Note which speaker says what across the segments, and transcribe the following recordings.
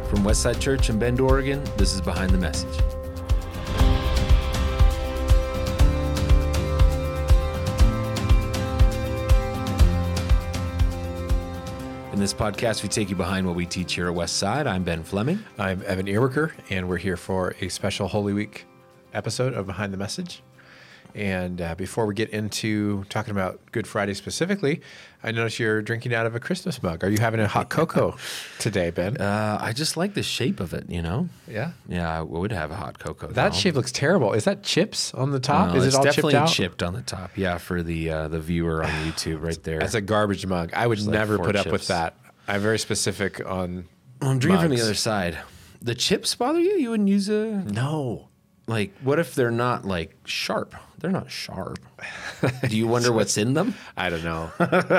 Speaker 1: From Westside Church in Bend, Oregon, this is Behind the Message. In this podcast, we take you behind what we teach here at Westside. I'm Ben Fleming.
Speaker 2: I'm Evan Earwicker, and we're here for a special Holy Week episode of Behind the Message. And before we get into talking about Good Friday specifically, I notice you're drinking out of a Christmas mug. Are you having a hot cocoa today, Ben?
Speaker 1: I just like the shape of it, you know?
Speaker 2: Yeah?
Speaker 1: Yeah, I would have a hot cocoa.
Speaker 2: That shape looks terrible. Is that chips on the top?
Speaker 1: No,
Speaker 2: Is
Speaker 1: it's
Speaker 2: it all
Speaker 1: definitely
Speaker 2: chipped out?
Speaker 1: chipped on the top. Yeah, for the viewer on YouTube right there.
Speaker 2: That's a garbage mug. I would
Speaker 1: like
Speaker 2: never
Speaker 1: 4
Speaker 2: put up with
Speaker 1: chips.
Speaker 2: that. I'm very specific on
Speaker 1: I'm drinking from the
Speaker 2: mugs.
Speaker 1: other side. The chips bother you? You wouldn't use a...
Speaker 2: No.
Speaker 1: Like, what if they're not, like, sharp? They're not sharp. Do you wonder what's in them?
Speaker 2: I don't know.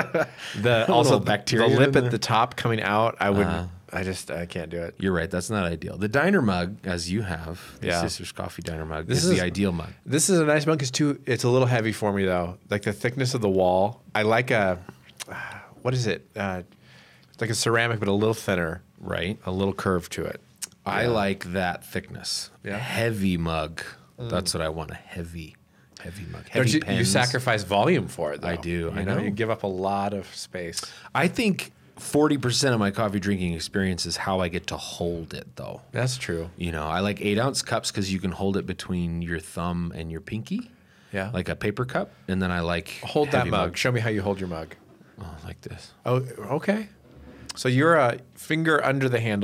Speaker 2: Also,
Speaker 1: bacteria
Speaker 2: the
Speaker 1: in
Speaker 2: lip
Speaker 1: there.
Speaker 2: at the top coming out, I wouldn't. I can't do it.
Speaker 1: You're right. That's not ideal. The diner mug, as you have, the
Speaker 2: Yeah.
Speaker 1: Sister's Coffee diner mug,
Speaker 2: This
Speaker 1: is
Speaker 2: is-
Speaker 1: the ideal mug.
Speaker 2: This is a nice mug. It's a little heavy for me though. Like the thickness of the wall. I like what is it? It's like a ceramic, but a little thinner,
Speaker 1: Right?
Speaker 2: a little curve to it.
Speaker 1: I like that thickness.
Speaker 2: Yeah.
Speaker 1: A heavy mug. That's what I want, a heavy mug. Heavy
Speaker 2: Don't you
Speaker 1: pens.
Speaker 2: sacrifice volume for it though.
Speaker 1: I do. I
Speaker 2: You know,
Speaker 1: know.
Speaker 2: you give up a lot of space.
Speaker 1: I think 40% of my coffee drinking experience is how I get to hold it, though.
Speaker 2: That's true.
Speaker 1: You know, I like 8-ounce cups because you can hold it between your thumb and your pinky,
Speaker 2: Yeah.
Speaker 1: like a paper cup. And then I like
Speaker 2: hold that
Speaker 1: heavy
Speaker 2: mug. Show me how you hold your mug.
Speaker 1: Oh, like this.
Speaker 2: Oh, okay. So you're a finger under the handle.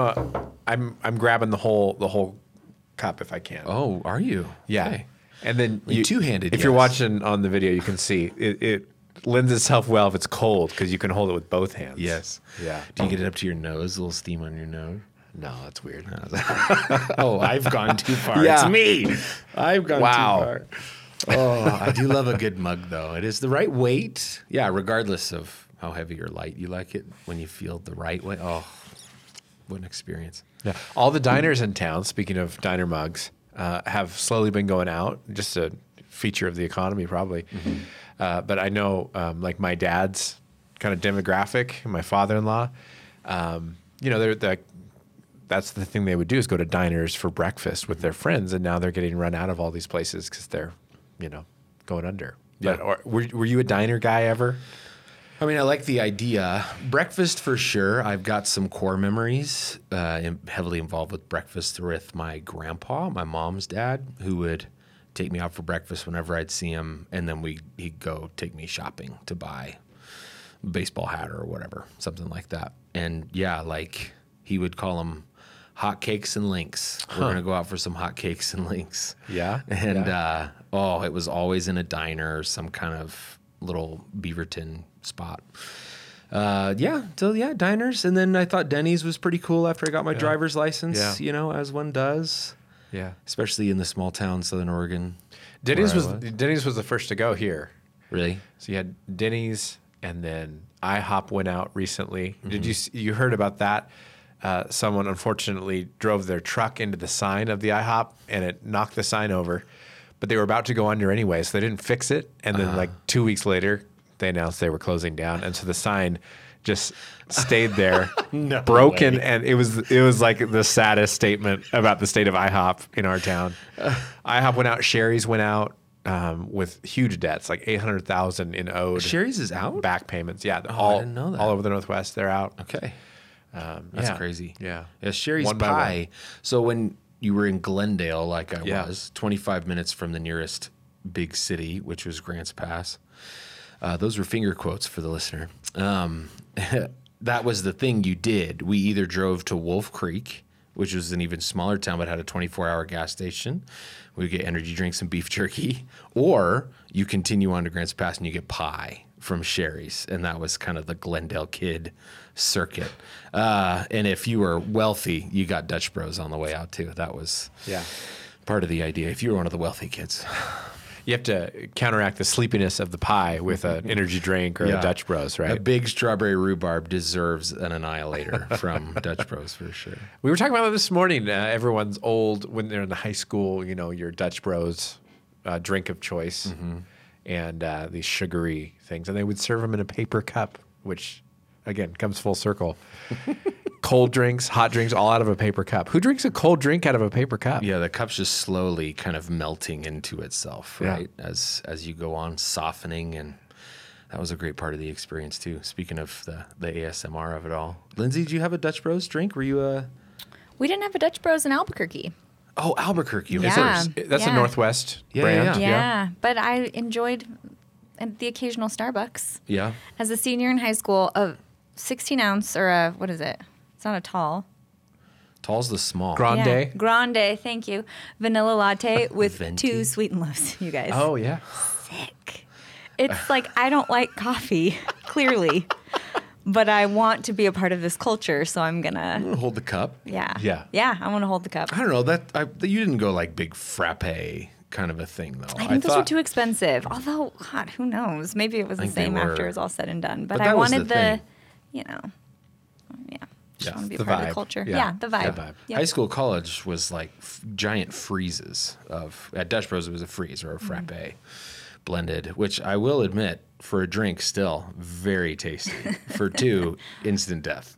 Speaker 2: I'm grabbing the whole cup if I can.
Speaker 1: Oh, are you?
Speaker 2: Yeah.
Speaker 1: Okay.
Speaker 2: And then
Speaker 1: Like two-handed,
Speaker 2: If you're
Speaker 1: yes.
Speaker 2: watching on the video, you can see it lends itself well if it's cold because you can hold it with both hands.
Speaker 1: Yes.
Speaker 2: Yeah.
Speaker 1: Do you get it up to your nose? A little steam on your nose?
Speaker 2: No, that's weird.
Speaker 1: Oh, I've gone too far.
Speaker 2: Yeah.
Speaker 1: It's me. I've gone
Speaker 2: Wow.
Speaker 1: too far. Oh, I do love a good mug, though. It is the right weight. Yeah, regardless of how heavy or light you like it, when you feel the right way. Oh, what an experience.
Speaker 2: Yeah. All the diners in town, speaking of diner mugs, have slowly been going out. Just a feature of the economy, probably. But I know, like my dad's kind of demographic, my father-in-law, you know, that's the thing they would do is go to diners for breakfast with their friends, and now they're getting run out of all these places because they're, you know, going under.
Speaker 1: Yeah.
Speaker 2: But, were you a diner guy ever?
Speaker 1: I mean, I like the idea. Breakfast for sure. I've got some core memories, heavily involved with breakfast with my grandpa, my mom's dad, who would take me out for breakfast whenever I'd see him, and then he'd go take me shopping to buy a baseball hat or whatever, something like that. And yeah, like he would call them hot cakes and links. We're going to go out for some hot cakes and links.
Speaker 2: Yeah.
Speaker 1: And it was always in a diner or some kind of little Beaverton spot. Diners. And then I thought Denny's was pretty cool after I got my driver's license,
Speaker 2: Yeah.
Speaker 1: you know, as one does,
Speaker 2: Yeah.
Speaker 1: especially in the small town, Southern Oregon.
Speaker 2: Denny's
Speaker 1: where I
Speaker 2: Denny's was the first to go here.
Speaker 1: Really?
Speaker 2: So you had Denny's, and then IHOP went out recently. Did you heard about that? Someone unfortunately drove their truck into the sign of the IHOP, and it knocked the sign over. But they were about to go under anyway, so they didn't fix it. And then, like 2 weeks later, they announced they were closing down, and so the sign just stayed there, broken,
Speaker 1: way.
Speaker 2: and it was like the saddest statement about the state of IHOP in our town. IHOP went out, Sherry's went out. With huge debts, like $800,000 in owed
Speaker 1: Sherry's is out?
Speaker 2: back payments. Yeah,
Speaker 1: I didn't know that.
Speaker 2: all over the Northwest, they're out.
Speaker 1: Okay. That's
Speaker 2: Yeah.
Speaker 1: crazy.
Speaker 2: Yeah.
Speaker 1: Yeah, Sherry's
Speaker 2: One by
Speaker 1: Pie. So when you were in Glendale, like I
Speaker 2: Yeah.
Speaker 1: was, 25 minutes from the nearest big city, which was Grants Pass. Those were finger quotes for the listener. That was the thing you did. We either drove to Wolf Creek, which was an even smaller town but had a 24-hour gas station. We get energy drinks and beef jerky. Or you continue on to Grants Pass and you get pie from Sherry's. And that was kind of the Glendale kid circuit. And if you were wealthy, you got Dutch Bros on the way out too. That was part of the idea. If you were one of the wealthy kids.
Speaker 2: You have to counteract the sleepiness of the pie with an energy drink or a Dutch Bros, right?
Speaker 1: A big strawberry rhubarb deserves an annihilator from Dutch Bros for sure.
Speaker 2: We were talking about it this morning. Everyone's old when they're in the high school, you know, your Dutch Bros drink of choice and these sugary things. And they would serve them in a paper cup, which, again, comes full circle. cold drinks, hot drinks, all out of a paper cup. Who drinks a cold drink out of a paper cup?
Speaker 1: Yeah, the cup's just slowly kind of melting into itself,
Speaker 2: Yeah.
Speaker 1: right? As you go on, softening, and that was a great part of the experience too. Speaking of the ASMR of it all, Lindsay, did you have a Dutch Bros drink? Were you
Speaker 3: We didn't have a Dutch Bros in Albuquerque.
Speaker 1: Oh, Albuquerque. Okay.
Speaker 3: Yeah.
Speaker 2: That's a
Speaker 3: Yeah.
Speaker 2: Northwest
Speaker 1: Yeah,
Speaker 2: brand.
Speaker 3: Yeah, but I enjoyed the occasional Starbucks.
Speaker 1: Yeah.
Speaker 3: As a senior in high school, a 16 ounce or a, what is it? It's not a tall.
Speaker 1: Tall's the small.
Speaker 2: Grande.
Speaker 3: Yeah. Grande, thank you. Vanilla latte with
Speaker 1: Venti.
Speaker 3: 2 sweetened loaves, you guys.
Speaker 2: Oh, yeah.
Speaker 3: Sick. It's like, I don't like coffee, clearly, but I want to be a part of this culture, so I'm going to,
Speaker 1: Hold the cup.
Speaker 3: yeah.
Speaker 2: Yeah.
Speaker 3: Yeah, I want to hold the cup.
Speaker 1: I don't know you didn't go like big frappe kind of a thing though.
Speaker 3: I think those were too expensive. Although, God, who knows? Maybe it was the
Speaker 1: think they
Speaker 3: same after
Speaker 1: were.
Speaker 3: it was all said and done. But
Speaker 1: But
Speaker 3: I
Speaker 1: that was
Speaker 3: wanted
Speaker 1: the thing.
Speaker 3: you know, yeah. Just
Speaker 1: Yeah,
Speaker 3: want to be a
Speaker 2: the
Speaker 3: part of
Speaker 2: vibe.
Speaker 3: the culture.
Speaker 2: Yeah.
Speaker 3: Yeah, the vibe.
Speaker 2: The vibe.
Speaker 3: Yep.
Speaker 1: High school, college was like giant freezes at Dutch Bros. It was a freeze or a frappe blended, which I will admit for a drink still very tasty. For 2, instant death.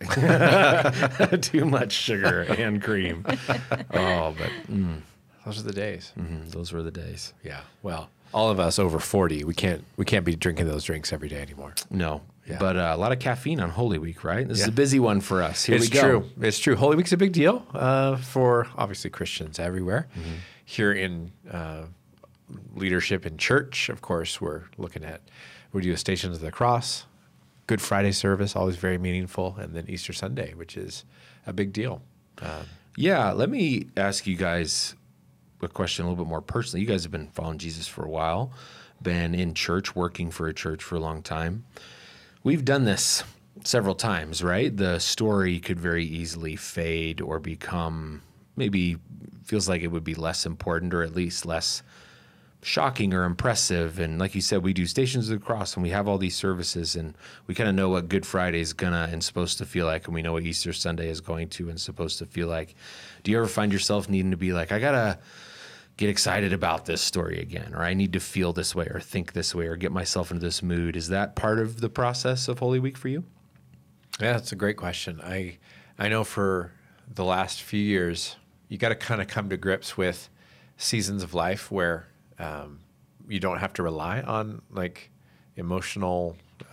Speaker 1: Too much sugar and cream. Oh, but
Speaker 2: Those are the days.
Speaker 1: those were the days.
Speaker 2: Yeah. Well, all of us over 40, we can't be drinking those drinks every day anymore.
Speaker 1: No,
Speaker 2: Yeah.
Speaker 1: but a lot of caffeine on Holy Week, right? This is
Speaker 2: Yeah.
Speaker 1: a busy one for us. Here
Speaker 2: It's
Speaker 1: we go.
Speaker 2: true. It's true. Holy Week's a big deal for obviously Christians everywhere. Here in leadership in church, of course, we do a Stations of the Cross, Good Friday service, always very meaningful, and then Easter Sunday, which is a big deal.
Speaker 1: Yeah, let me ask you guys a question a little bit more personally. You guys have been following Jesus for a while, been in church, working for a church for a long time. We've done this several times, right? The story could very easily fade or become maybe feels like it would be less important or at least less shocking or impressive. And like you said, we do Stations of the Cross and we have all these services and we kind of know what Good Friday is gonna and supposed to feel like, and we know what Easter Sunday is going to and supposed to feel like. Do you ever find yourself needing to be like, I gotta get excited about this story again, or I need to feel this way or think this way or get myself into this mood? Is that part of the process of Holy Week for you?
Speaker 2: Yeah, that's a great question. I know for the last few years, you got to kind of come to grips with seasons of life where you don't have to rely on like emotional,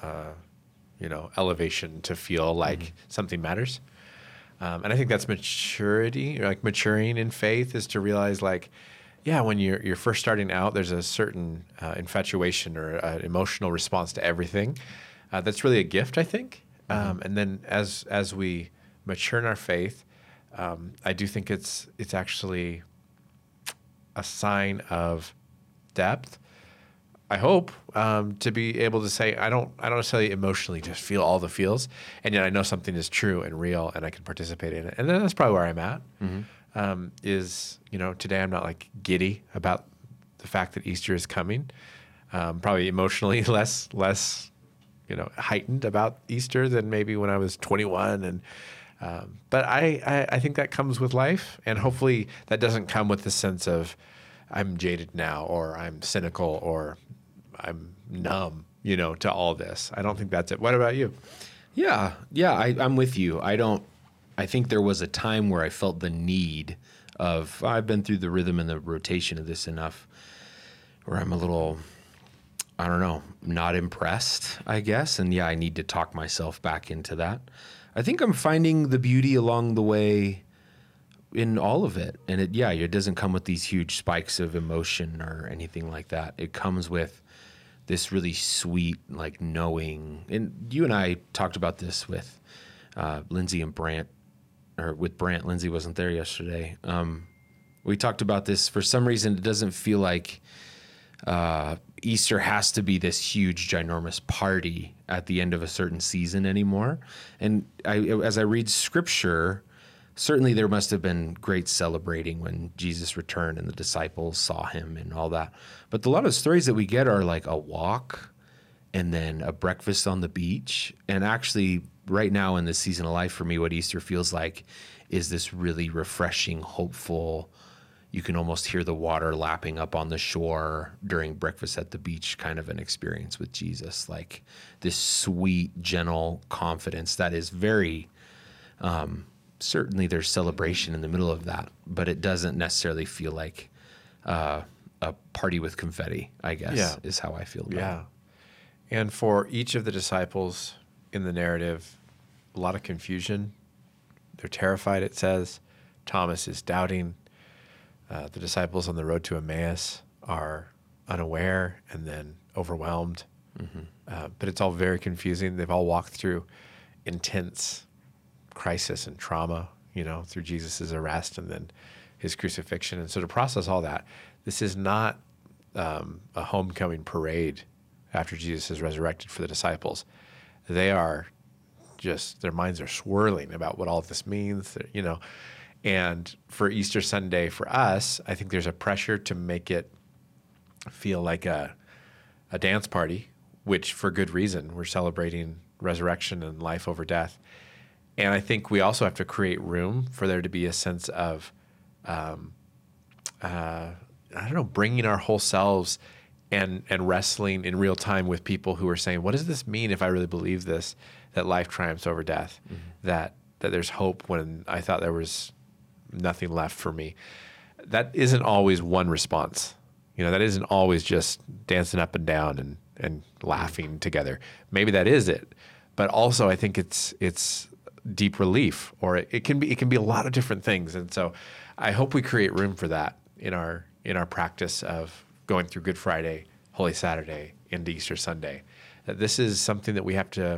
Speaker 2: elevation to feel like something matters. And I think that's maturity, or like maturing in faith, is to realize like, yeah, when you're first starting out, there's a certain infatuation or emotional response to everything. That's really a gift, I think. And then as we mature in our faith, I do think it's actually a sign of depth. I hope to be able to say I don't necessarily emotionally just feel all the feels, and yet I know something is true and real, and I can participate in it. And then that's probably where I'm at. Today I'm not like giddy about the fact that Easter is coming. Probably emotionally less heightened about Easter than maybe when I was 21. And but I think that comes with life, and hopefully that doesn't come with the sense of I'm jaded now, or I'm cynical, or I'm numb, to all this. I don't think that's it. What about you?
Speaker 1: Yeah, I'm with you. I think there was a time where I felt the need of, I've been through the rhythm and the rotation of this enough, where I'm a little, I don't know, not impressed, I guess. And yeah, I need to talk myself back into that. I think I'm finding the beauty along the way in all of it. And it doesn't come with these huge spikes of emotion or anything like that. It comes with this really sweet, like knowing, and you and I talked about this with Lindsay and Brant, or with Brant. Lindsay wasn't there yesterday. We talked about this. For some reason, it doesn't feel like Easter has to be this huge, ginormous party at the end of a certain season anymore. And as I read scripture, certainly there must have been great celebrating when Jesus returned and the disciples saw him and all that. But a lot of stories that we get are like a walk and then a breakfast on the beach. And actually, right now in this season of life for me, what Easter feels like is this really refreshing, hopeful, you can almost hear the water lapping up on the shore during breakfast at the beach kind of an experience with Jesus. Like this sweet, gentle confidence that is very Certainly there's celebration in the middle of that, but it doesn't necessarily feel like a party with confetti, I guess,
Speaker 2: Yeah.
Speaker 1: is how I feel about it.
Speaker 2: Yeah. And for each of the disciples in the narrative, a lot of confusion. They're terrified, it says. Thomas is doubting. The disciples on the road to Emmaus are unaware and then overwhelmed. But it's all very confusing. They've all walked through intense crisis and trauma, through Jesus' arrest and then his crucifixion. And so to process all that, this is not a homecoming parade after Jesus is resurrected for the disciples. They are just, their minds are swirling about what all of this means, And for Easter Sunday, for us, I think there's a pressure to make it feel like a dance party, which for good reason. We're celebrating resurrection and life over death. And I think we also have to create room for there to be a sense of, bringing our whole selves and wrestling in real time with people who are saying, what does this mean if I really believe this, that life triumphs over death, that there's hope when I thought there was nothing left for me. That isn't always one response. That isn't always just dancing up and down and laughing together. Maybe that is it. But also I think it's deep relief, or it can be a lot of different things. And so I hope we create room for that in our practice of going through Good Friday, Holy Saturday, into Easter Sunday. That this is something that we have to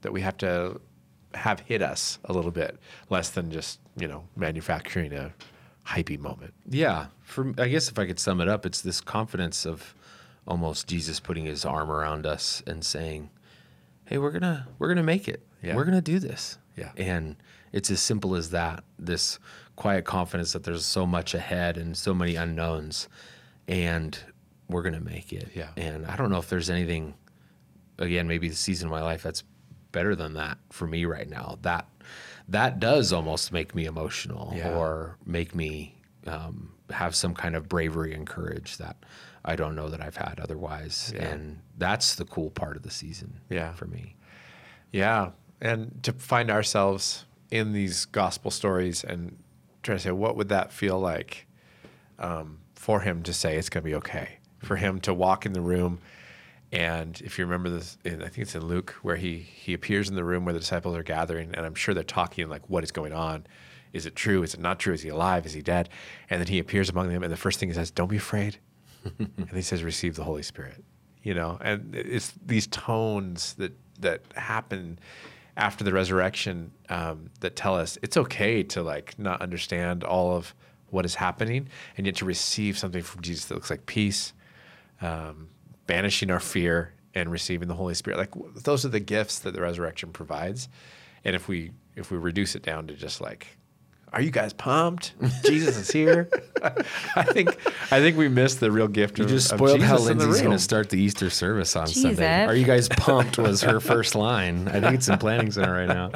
Speaker 2: have hit us a little bit, less than just, manufacturing a hypey moment.
Speaker 1: Yeah. I guess if I could sum it up, it's this confidence of almost Jesus putting his arm around us and saying, hey, we're gonna make it.
Speaker 2: Yeah.
Speaker 1: We're gonna do this.
Speaker 2: Yeah.
Speaker 1: And it's as simple as that, this quiet confidence that there's so much ahead and so many unknowns, and we're gonna make it.
Speaker 2: Yeah.
Speaker 1: And I don't know if there's anything, again, maybe the season of my life that's better than that for me right now. That does almost make me emotional, or make me have some kind of bravery and courage that I don't know that I've had otherwise.
Speaker 2: Yeah.
Speaker 1: And that's the cool part of the season for me.
Speaker 2: Yeah. And to find ourselves in these gospel stories and try to say, what would that feel like for him to say it's going to be okay, for him to walk in the room. And if you remember this, I think it's in Luke, where he appears in the room where the disciples are gathering, and I'm sure they're talking like, what is going on? Is it true? Is it not true? Is he alive? Is he dead? And then he appears among them, and the first thing he says, don't be afraid. And he says, receive the Holy Spirit. And it's these tones that happen after the resurrection that tell us it's okay to not understand all of what is happening, and yet to receive something from Jesus that looks like peace, banishing our fear, and receiving the Holy Spirit. Those are the gifts that the resurrection provides. And if we reduce it down to just are you guys pumped? Jesus is here. I think we missed the real gift.
Speaker 1: You just
Speaker 2: of
Speaker 1: spoiled
Speaker 2: Jesus
Speaker 1: how
Speaker 2: in the
Speaker 1: Lindsay's
Speaker 2: room.
Speaker 1: going to start the Easter service on
Speaker 3: Jesus.
Speaker 1: Sunday. Are you guys pumped was her first line. I think it's in Planning Center right now.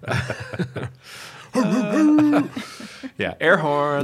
Speaker 2: Yeah, air horn.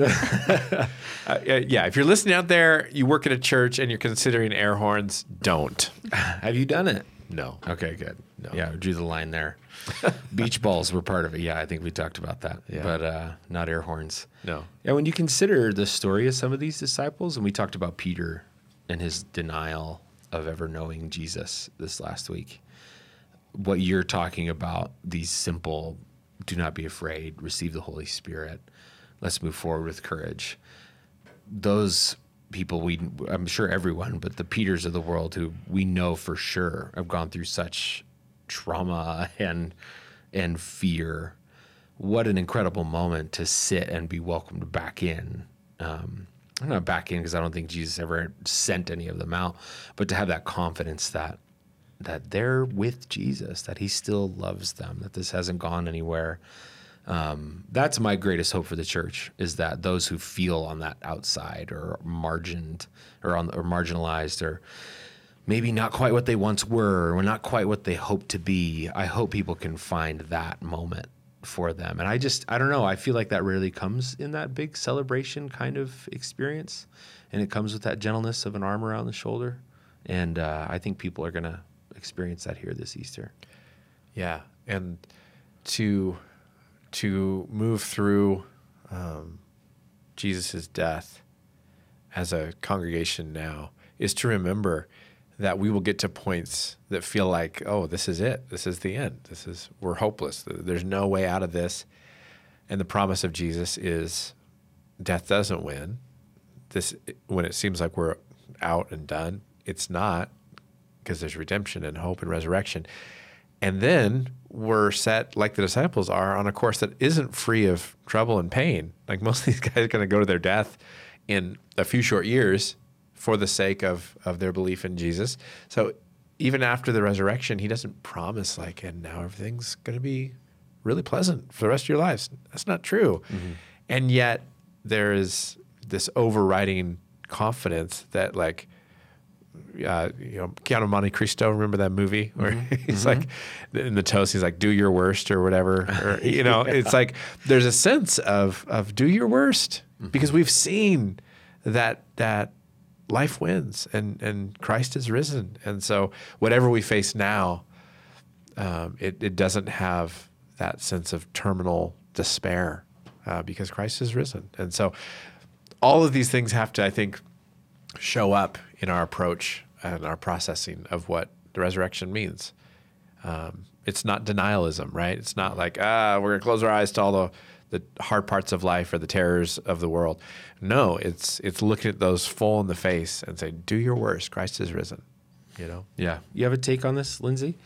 Speaker 2: If you're listening out there, you work at a church and you're considering air horns, don't.
Speaker 1: Have you done it?
Speaker 2: No.
Speaker 1: Okay, good.
Speaker 2: No.
Speaker 1: Yeah, we drew the line there. Beach balls were part of it. Yeah, I think we talked about that.
Speaker 2: Yeah.
Speaker 1: But not air horns.
Speaker 2: No.
Speaker 1: Yeah, when you consider the story of some of these disciples, and we talked about Peter and his denial of ever knowing Jesus this last week, what you're talking about, these simple, do not be afraid, receive the Holy Spirit, let's move forward with courage. Those people, I'm sure everyone, but the Peters of the world who we know for sure have gone through such trauma and fear. What an incredible moment to sit and be welcomed back in. I'm not back in because I don't think Jesus ever sent any of them out, but to have that confidence that they're with Jesus, that he still loves them, that this hasn't gone anywhere. That's my greatest hope for the church, is that those who feel on that outside or margined or marginalized, or maybe not quite what they once were, or not quite what they hope to be, I hope people can find that moment for them. And I don't know, I feel like that rarely comes in that big celebration kind of experience. And it comes with that gentleness of an arm around the shoulder. And I think people are going to experience that here this Easter.
Speaker 2: Yeah. And to to move through Jesus' death as a congregation now is to remember that we will get to points that feel like, oh, this is it. This is the end. We're hopeless. There's no way out of this. And the promise of Jesus is death doesn't win. When it seems like we're out and done, it's not, because there's redemption and hope and resurrection. And then we're set, like the disciples are, on a course that isn't free of trouble and pain. Like most of these guys are going to go to their death in a few short years for the sake of their belief in Jesus. So even after the resurrection, he doesn't promise like, and now everything's going to be really pleasant for the rest of your lives. That's not true. Mm-hmm. And yet there is this overriding confidence that like, Count of Monte Cristo, remember that movie where he's like in the toast, he's like, do your worst or whatever. Or, it's like, there's a sense of do your worst because we've seen that life wins and Christ is risen. And so whatever we face now, it doesn't have that sense of terminal despair because Christ is risen. And so all of these things have to, I think, show up in our approach and our processing of what the resurrection means. It's not denialism, right? It's not like, we're going to close our eyes to all the hard parts of life or the terrors of the world. No, it's looking at those full in the face and say, do your worst. Christ is risen,
Speaker 1: Yeah. You have a take on this, Lindsay?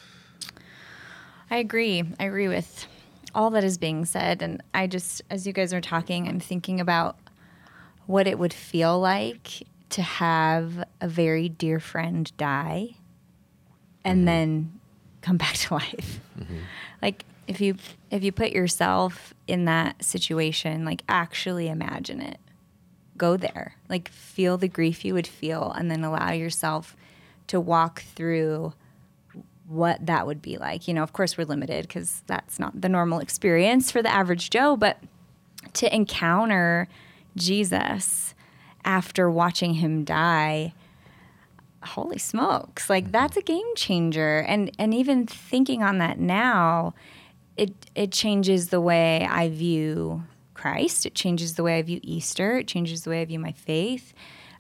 Speaker 3: I agree. I agree with all that is being said. And I just, as you guys are talking, I'm thinking about what it would feel like to have a very dear friend die and then come back to life. Like if you put yourself in that situation, like actually imagine it. Go there. Like feel the grief you would feel and then allow yourself to walk through what that would be like. Of course we're limited because that's not the normal experience for the average Joe, but to encounter Jesus after watching him die, holy smokes, like that's a game changer. And even thinking on that now, it changes the way I view Christ. It changes the way I view Easter. It changes the way I view my faith.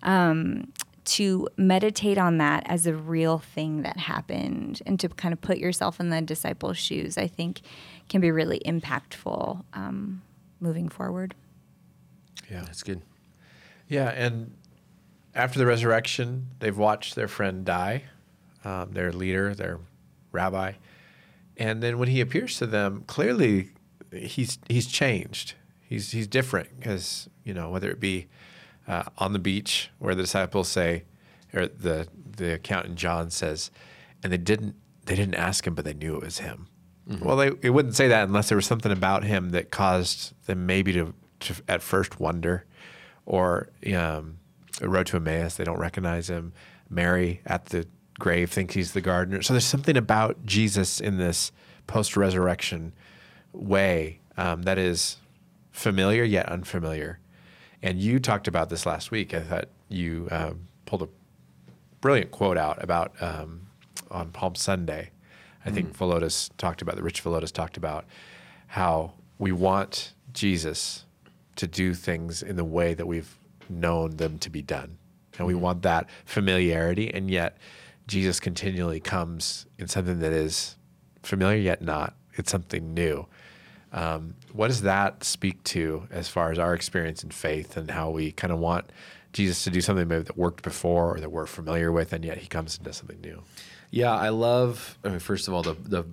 Speaker 3: To meditate on that as a real thing that happened and to kind of put yourself in the disciples' shoes, I think can be really impactful moving forward.
Speaker 2: Yeah,
Speaker 1: that's good.
Speaker 2: Yeah, and after the resurrection, they've watched their friend die, their leader, their rabbi. And then when he appears to them, clearly he's changed. He's different because, whether it be on the beach where the disciples say, or the account in John says, and they didn't ask him, but they knew it was him. Mm-hmm. Well, they wouldn't say that unless there was something about him that caused them maybe to at first wonder. Or road to Emmaus, they don't recognize him. Mary at the grave thinks he's the gardener. So there's something about Jesus in this post-resurrection way that is familiar yet unfamiliar. And you talked about this last week. I thought you pulled a brilliant quote out about on Palm Sunday. I think Rich Villodas talked about how we want Jesus to do things in the way that we've known them to be done. And we want that familiarity, and yet Jesus continually comes in something that is familiar yet not. It's something new. What does that speak to as far as our experience in faith and how we kind of want Jesus to do something maybe that worked before or that we're familiar with, and yet he comes and does something new?
Speaker 1: Yeah, I love, first of all,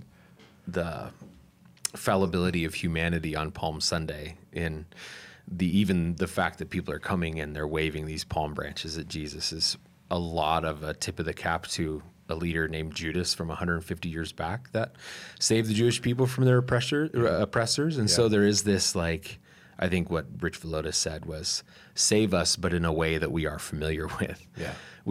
Speaker 1: the fallibility of humanity on Palm Sunday in even the fact that people are coming and they're waving these palm branches at Jesus is a lot of a tip of the cap to a leader named Judas from 150 years back that saved the Jewish people from their oppressors. And so there is this, like, I think what Rich Villodas said was, save us, but in a way that we are familiar with.
Speaker 2: Yeah.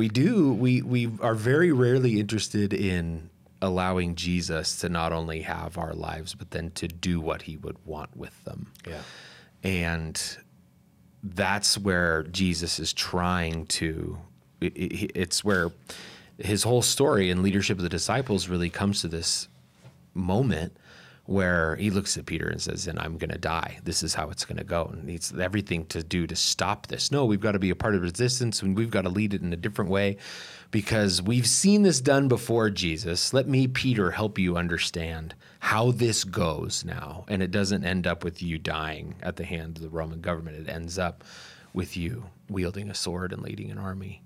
Speaker 1: We are very rarely interested in allowing Jesus to not only have our lives, but then to do what he would want with them.
Speaker 2: Yeah.
Speaker 1: And that's where Jesus is trying to, it's where his whole story and leadership of the disciples really comes to this moment where he looks at Peter and says, and I'm going to die. This is how it's going to go. And needs everything to do to stop this. No, we've got to be a part of resistance, and we've got to lead it in a different way because we've seen this done before, Jesus. Let me, Peter, help you understand how this goes now. And it doesn't end up with you dying at the hand of the Roman government. It ends up with you wielding a sword and leading an army.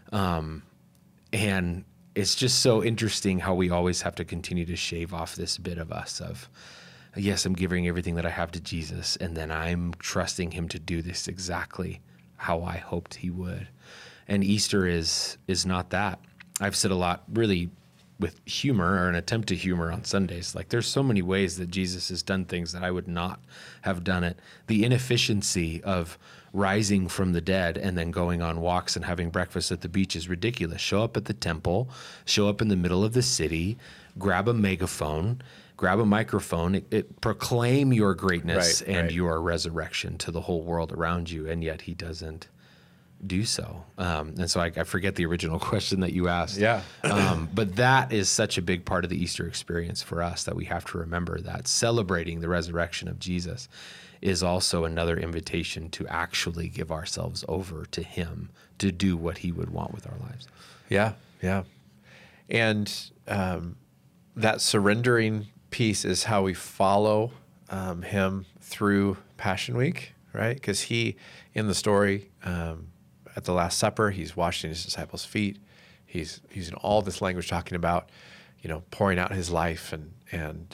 Speaker 1: And it's just so interesting how we always have to continue to shave off this bit of us of, yes, I'm giving everything that I have to Jesus, and then I'm trusting him to do this exactly how I hoped he would. And Easter is not that. I've said a lot really with humor or an attempt to humor on Sundays. Like there's so many ways that Jesus has done things that I would not have done it. The inefficiency of rising from the dead and then going on walks and having breakfast at the beach is ridiculous. Show up at the temple, show up in the middle of the city, grab a megaphone, grab a microphone, proclaim your greatness and your resurrection to the whole world around you. And yet he doesn't do so. And so I forget the original question that you asked.
Speaker 2: Yeah.
Speaker 1: But that is such a big part of the Easter experience for us that we have to remember that celebrating the resurrection of Jesus is also another invitation to actually give ourselves over to him to do what he would want with our lives.
Speaker 2: Yeah, yeah. And that surrendering piece is how we follow him through Passion Week, right? Because he, in the story, at the Last Supper, he's washing his disciples' feet. He's using all this language talking about, pouring out his life and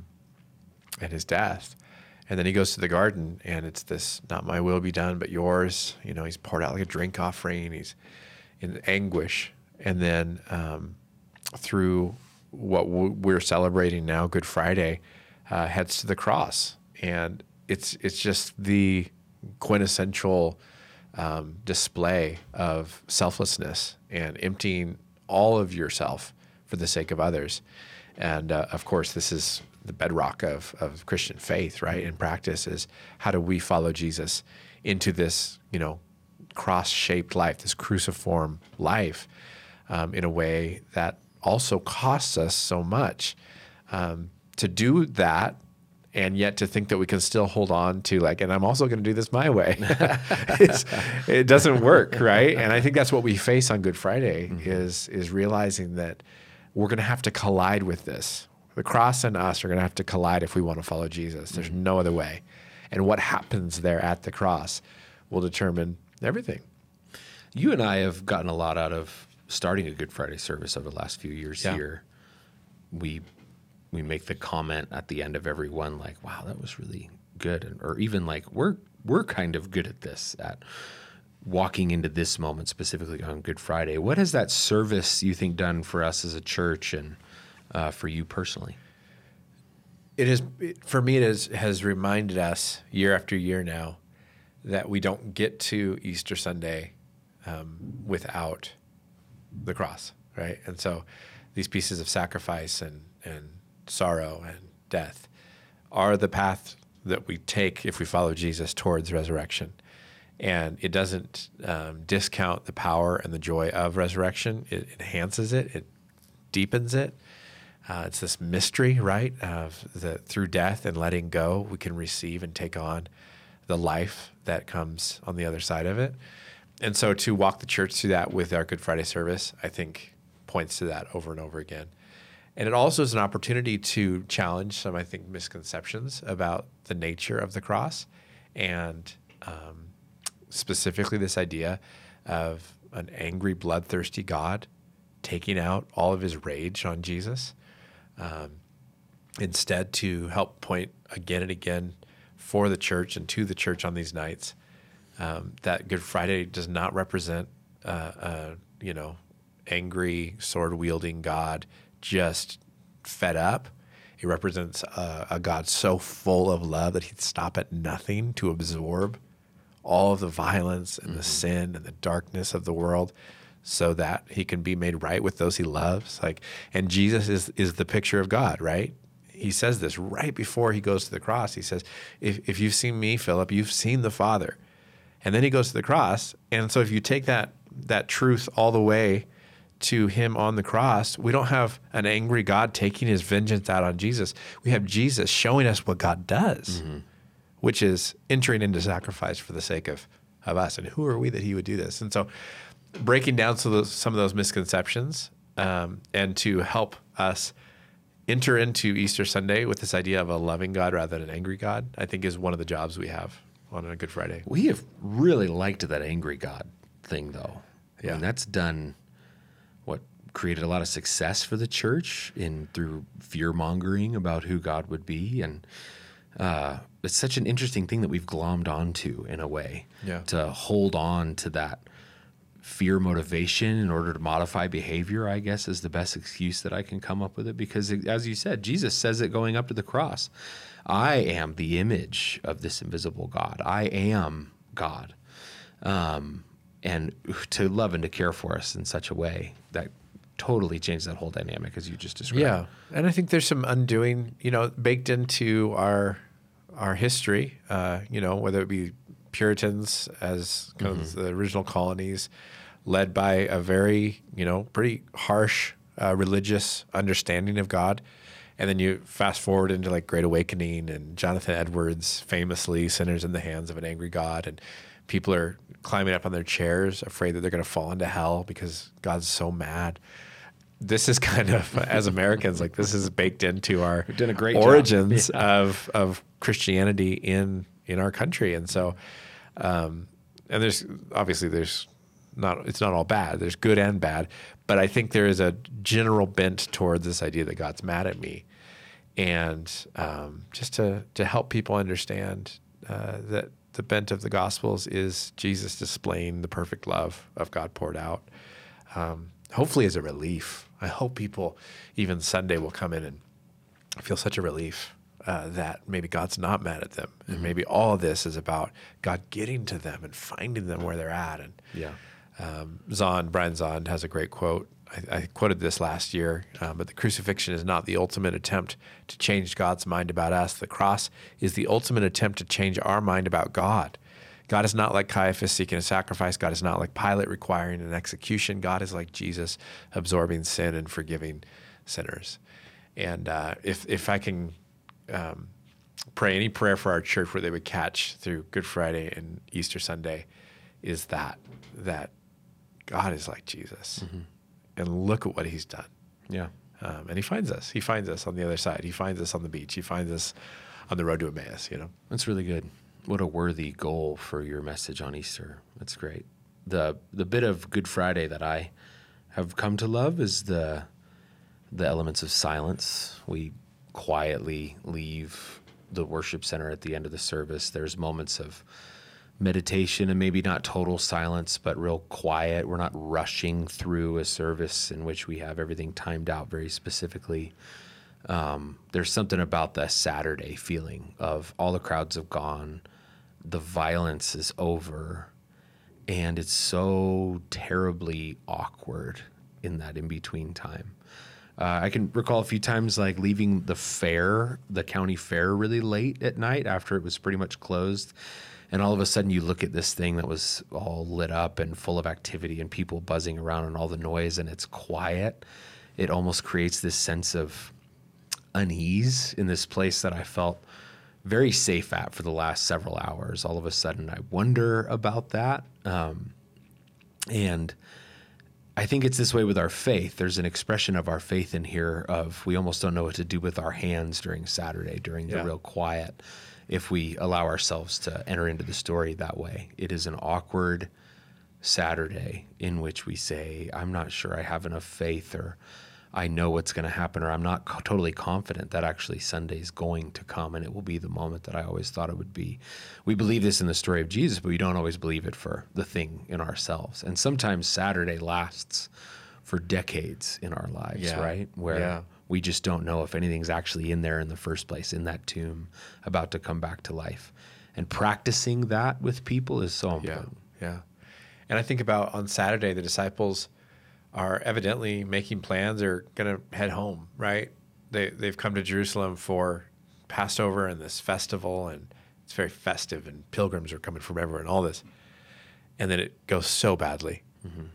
Speaker 2: his death. And then he goes to the garden, and it's this, not my will be done, but yours. He's poured out like a drink offering. He's in anguish. And then through what we're celebrating now, Good Friday, heads to the cross. And it's just the quintessential display of selflessness and emptying all of yourself for the sake of others. And of course, this is the bedrock of Christian faith, right? In practice is how do we follow Jesus into this, cross-shaped life, this cruciform life, in a way that also costs us so much. To do that, and yet to think that we can still hold on to and I'm also going to do this my way. It doesn't work, right? And I think that's what we face on Good Friday is realizing that we're going to have to collide with this. The cross and us are going to have to collide if we want to follow Jesus. There's no other way. And what happens there at the cross will determine everything.
Speaker 1: You and I have gotten a lot out of starting a Good Friday service over the last few years here. We make the comment at the end of every one wow, that was really good. Or even we're kind of good at this, at walking into this moment specifically on Good Friday. What has that service, you think, done for us as a church and for you personally?
Speaker 2: For me, it has reminded us year after year now that we don't get to Easter Sunday without the cross, right? And so these pieces of sacrifice and sorrow and death are the path that we take if we follow Jesus towards resurrection. And it doesn't discount the power and the joy of resurrection. It enhances it. It deepens it. It's this mystery, right, of through death and letting go, we can receive and take on the life that comes on the other side of it. And so to walk the church through that with our Good Friday service, I think points to that over and over again. And it also is an opportunity to challenge some, I think, misconceptions about the nature of the cross and specifically this idea of an angry, bloodthirsty God taking out all of his rage on Jesus. Instead, to help point again and again for the church and to the church on these nights, that Good Friday does not represent, angry, sword-wielding God just fed up. It represents a God so full of love that he'd stop at nothing to absorb all of the violence and the sin and the darkness of the world so that he can be made right with those he loves. And Jesus is the picture of God, right? He says this right before he goes to the cross. He says, if you've seen me, Philip, you've seen the Father. And then he goes to the cross. And so if you take that truth all the way to him on the cross, we don't have an angry God taking his vengeance out on Jesus. We have Jesus showing us what God does, which is entering into sacrifice for the sake of us. And who are we that he would do this? And so breaking down some of those misconceptions and to help us enter into Easter Sunday with this idea of a loving God rather than an angry God, I think is one of the jobs we have on a Good Friday.
Speaker 1: We have really liked that angry God thing, though. I mean, that's done created a lot of success for the church through fear mongering about who God would be, and it's such an interesting thing that we've glommed onto in a way, to hold on to that fear motivation in order to modify behavior, I guess, is the best excuse that I can come up with it. Because as you said, Jesus says it going up to the cross. I am the image of this invisible God. I am God. And to love and to care for us in such a way that totally changed that whole dynamic as you just described.
Speaker 2: Yeah. And I think there's some undoing, baked into our history, whether it be Puritans as kind of the original colonies, led by a very, pretty harsh religious understanding of God. And then you fast forward into like Great Awakening and Jonathan Edwards, famously sinners in the hands of an angry God. And people are climbing up on their chairs, afraid that they're going to fall into hell because God's so mad. This is kind of, as Americans, like this is baked into our
Speaker 1: We've done a great
Speaker 2: origins
Speaker 1: job.
Speaker 2: of Christianity in our country. And so, and there's not, it's not all bad. There's good and bad, but I think there is a general bent towards this idea that God's mad at me. And just to help people understand that the bent of the Gospels is Jesus displaying the perfect love of God poured out, hopefully as a relief. I hope people, even Sunday, will come in and feel such a relief that maybe God's not mad at them. And maybe all of this is about God getting to them and finding them where they're at. And Brian Zahnd has a great quote. I quoted this last year, but the crucifixion is not the ultimate attempt to change God's mind about us. The cross is the ultimate attempt to change our mind about God. God is not like Caiaphas seeking a sacrifice. God is not like Pilate requiring an execution. God is like Jesus absorbing sin and forgiving sinners. And if I can pray any prayer for our church where they would catch through Good Friday and Easter Sunday, is that God is like Jesus. And look at what he's done.
Speaker 1: Yeah.
Speaker 2: And he finds us. He finds us on the other side. He finds us on the beach. He finds us on the road to Emmaus,
Speaker 1: That's really good. What a worthy goal for your message on Easter. That's great. The bit of Good Friday that I have come to love is the elements of silence. We quietly leave the worship center at the end of the service. There's moments of meditation and maybe not total silence, but real quiet. We're not rushing through a service in which we have everything timed out very specifically. There's something about the Saturday feeling of all the crowds have gone, the violence is over, and it's so terribly awkward in that in-between time. I can recall a few times like leaving the county fair really late at night after it was pretty much closed. And all of a sudden you look at this thing that was all lit up and full of activity and people buzzing around and all the noise, and it's quiet. It almost creates this sense of unease in this place that I felt very safe at for the last several hours. All of a sudden I wonder about that. And I think it's this way with our faith. There's an expression of our faith in here of we almost don't know what to do with our hands during Saturday, during the real quiet, if we allow ourselves to enter into the story that way. It is an awkward Saturday in which we say, I'm not sure I have enough faith, or I know what's going to happen, or I'm not totally confident that actually Sunday's going to come and it will be the moment that I always thought it would be. We believe this in the story of Jesus, but we don't always believe it for the thing in ourselves. And sometimes Saturday lasts for decades in our lives, right? Where we just don't know if anything's actually in there in the first place, in that tomb, about to come back to life. And practicing that with people is so important.
Speaker 2: Yeah. And I think about on Saturday, the disciples are evidently making plans. They're going to head home, right? They've come to Jerusalem for Passover and this festival, and it's very festive, and pilgrims are coming from everywhere and all this. And then it goes so badly.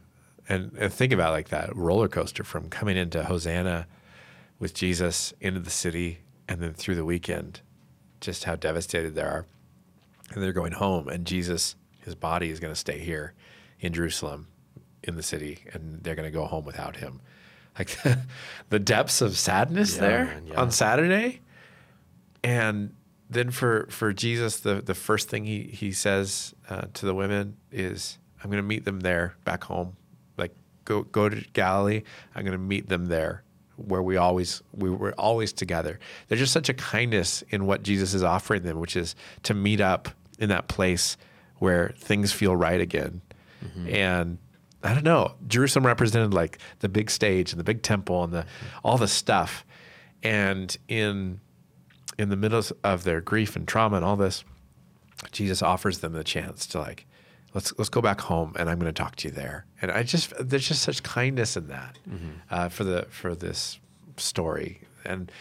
Speaker 2: And think about like that roller coaster from coming into Hosanna with Jesus into the city and then through the weekend, just how devastated they are. And they're going home, and Jesus, his body is going to stay here in Jerusalem in the city, and they're going to go home without him. Like the depths of sadness there
Speaker 1: man, yeah.
Speaker 2: on Saturday. And then for Jesus, the first thing he says to the women is, I'm going to meet them there back home. Like go to Galilee. I'm going to meet them there where we were always together. There's just such a kindness in what Jesus is offering them, which is to meet up in that place where things feel right again. Mm-hmm. And I don't know, Jerusalem represented like the big stage and the big temple and all the stuff. And in the middle of their grief and trauma and all this, Jesus offers them the chance to like, let's go back home, and I'm going to talk to you there. And there's just such kindness in that for this story. And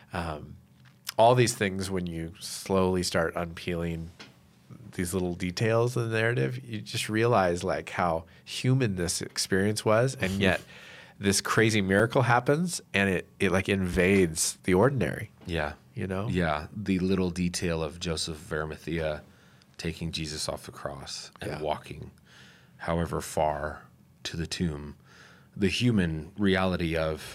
Speaker 2: all these things, when you slowly start unpeeling these little details in the narrative, you just realize like how human this experience was, and yet this crazy miracle happens, and it like invades the ordinary.
Speaker 1: Yeah.
Speaker 2: You know?
Speaker 1: Yeah. The little detail of Joseph of Arimathea taking Jesus off the cross and walking however far to the tomb. The human reality of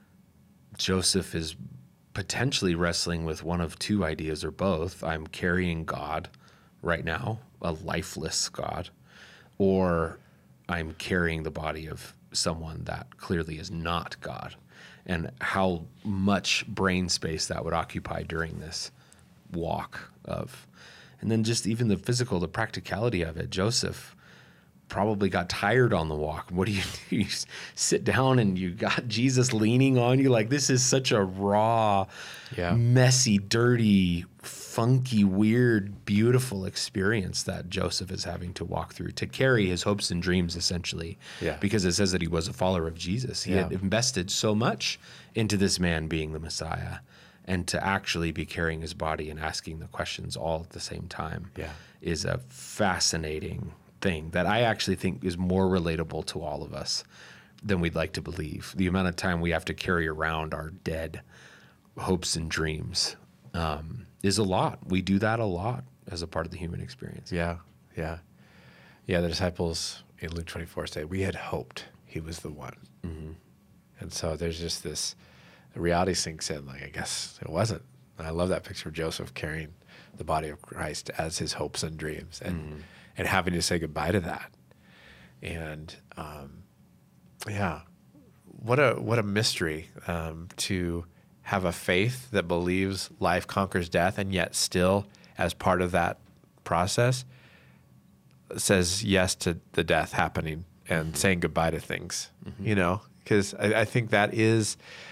Speaker 1: Joseph is potentially wrestling with one of two ideas, or both. I'm carrying God right now, a lifeless God, or I'm carrying the body of someone that clearly is not God, and how much brain space that would occupy during this walk of, and then just even the physical, the practicality of it. Joseph probably got tired on the walk. What do? You sit down and you got Jesus leaning on you. Like, this is such a raw, messy, dirty, funky, weird, beautiful experience that Joseph is having to walk through to carry his hopes and dreams, essentially.
Speaker 2: Yeah.
Speaker 1: Because it says that he was a follower of Jesus. He had invested so much into this man being the Messiah, and to actually be carrying his body and asking the questions all at the same time is a fascinating thing that I actually think is more relatable to all of us than we'd like to believe. The amount of time we have to carry around our dead hopes and dreams is a lot. We do that a lot as a part of the human experience.
Speaker 2: Yeah. The disciples in Luke 24 say, we had hoped he was the one. Mm-hmm. And so there's just this, the reality sinks in, like, I guess it wasn't. And I love that picture of Joseph carrying the body of Christ as his hopes and dreams, and having to say goodbye to that. And what a mystery to have a faith that believes life conquers death, and yet still, as part of that process, says yes to the death happening and saying goodbye to things. You know, because I think that is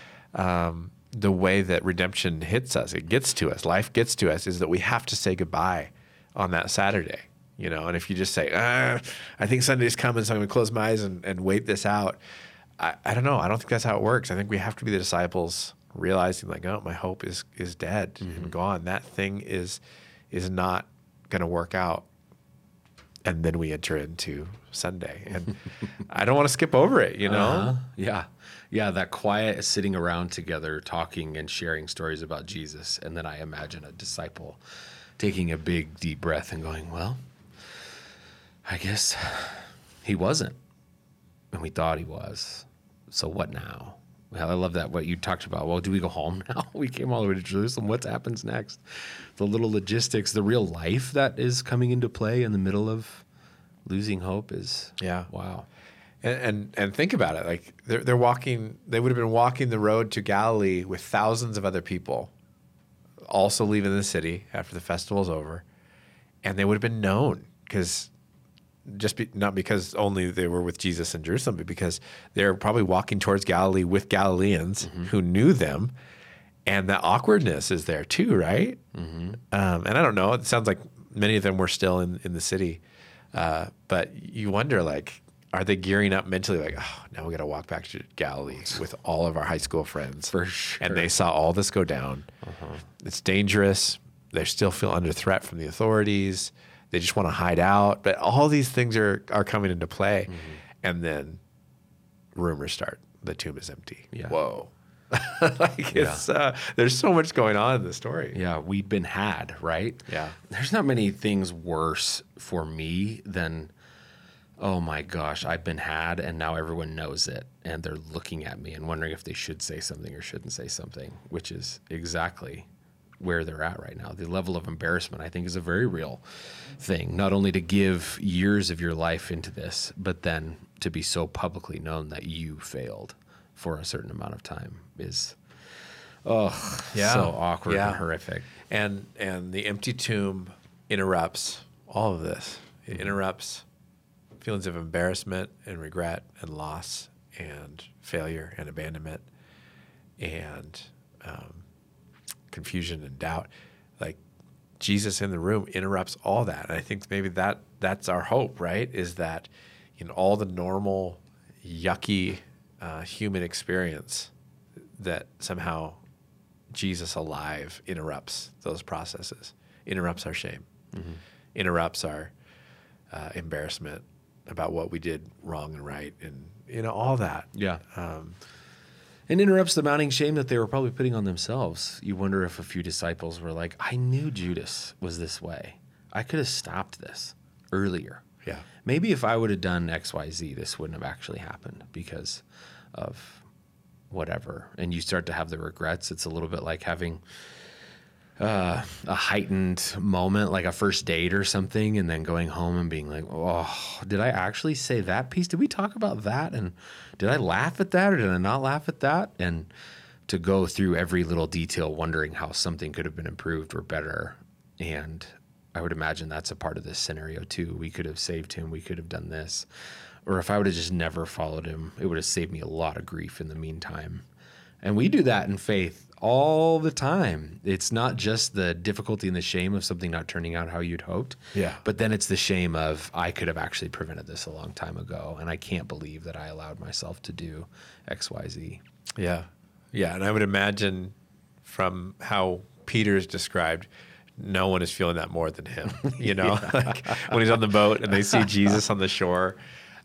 Speaker 2: the way that redemption hits us. It gets to us. Life gets to us, is that we have to say goodbye on that Saturday. You know, and if you just say, I think Sunday's coming, so I'm going to close my eyes and wait this out. I don't know. I don't think that's how it works. I think we have to be the disciples realizing, like, oh, my hope is dead and gone. That thing is not going to work out. And then we enter into Sunday. And I don't want to skip over it, you know?
Speaker 1: Yeah, that quiet sitting around together, talking and sharing stories about Jesus. And then I imagine a disciple taking a big, deep breath and going, well, I guess he wasn't. And we thought he was. So what now? Well, I love that, what you talked about. Well, do we go home now? We came all the way to Jerusalem. What happens next? The little logistics, the real life that is coming into play in the middle of losing hope is, wow.
Speaker 2: And think about it. Like, they're walking, they would have been walking the road to Galilee with thousands of other people also leaving the city after the festival's over. And they would have been known, because not because only they were with Jesus in Jerusalem, but because they're probably walking towards Galilee with Galileans who knew them. And that awkwardness is there too, right? And I don't know. It sounds like many of them were still in the city. But you wonder, like, are they gearing up mentally, like, oh, now we got to walk back to Galilee with all of our high school friends.
Speaker 1: For sure.
Speaker 2: And they saw all this go down. It's dangerous. They still feel under threat from the authorities. They just want to hide out. But all these things are coming into play. And then rumors start. The tomb is empty.
Speaker 1: Yeah.
Speaker 2: Whoa. It's there's so much going on in the story.
Speaker 1: Yeah, we'd been had, right?
Speaker 2: Yeah.
Speaker 1: There's not many things worse for me than, oh my gosh, I've been had and now everyone knows it. And they're looking at me and wondering if they should say something or shouldn't say something, which is exactly where they're at right now. The level of embarrassment, I think, is a very real thing. Not only to give years of your life into this, but then to be so publicly known that you failed for a certain amount of time is, so awkward and horrific.
Speaker 2: And the empty tomb interrupts all of this. It interrupts feelings of embarrassment and regret and loss and failure and abandonment and confusion and doubt. Like Jesus in the room interrupts all that. And I think maybe that's our hope, right? Is that in all the normal, yucky human experience, that somehow Jesus alive interrupts those processes, interrupts our shame, interrupts our embarrassment about what we did wrong and right, and all that.
Speaker 1: Yeah. And interrupts the mounting shame that they were probably putting on themselves. You wonder if a few disciples were like, I knew Judas was this way. I could have stopped this earlier.
Speaker 2: Yeah.
Speaker 1: Maybe if I would have done X, Y, Z, this wouldn't have actually happened because of whatever. And you start to have the regrets. It's a little bit like having a heightened moment, like a first date or something, and then going home and being like, oh, did I actually say that piece? Did we talk about that? And did I laugh at that or did I not laugh at that? And to go through every little detail wondering how something could have been improved or better. And I would imagine that's a part of this scenario too. We could have saved him. We could have done this. Or if I would have just never followed him, it would have saved me a lot of grief in the meantime. And we do that in faith all the time. It's not just the difficulty and the shame of something not turning out how you'd hoped.
Speaker 2: Yeah.
Speaker 1: But then it's the shame of, I could have actually prevented this a long time ago. And I can't believe that I allowed myself to do X, Y, Z.
Speaker 2: Yeah. Yeah. And I would imagine from how Peter's described, no one is feeling that more than him, like when he's on the boat and they see Jesus on the shore,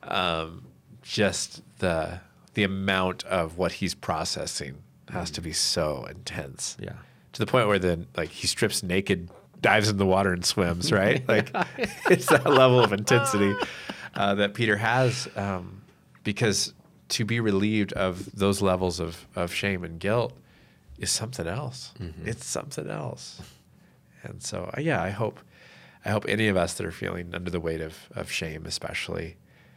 Speaker 2: just the amount of what he's processing has to be so intense.
Speaker 1: Yeah.
Speaker 2: To the point where then he strips naked, dives in the water and swims, right? It's that level of intensity that Peter has, because to be relieved of those levels of shame and guilt is something else. Mm-hmm. It's something else. And so, I hope any of us that are feeling under the weight of shame, especially,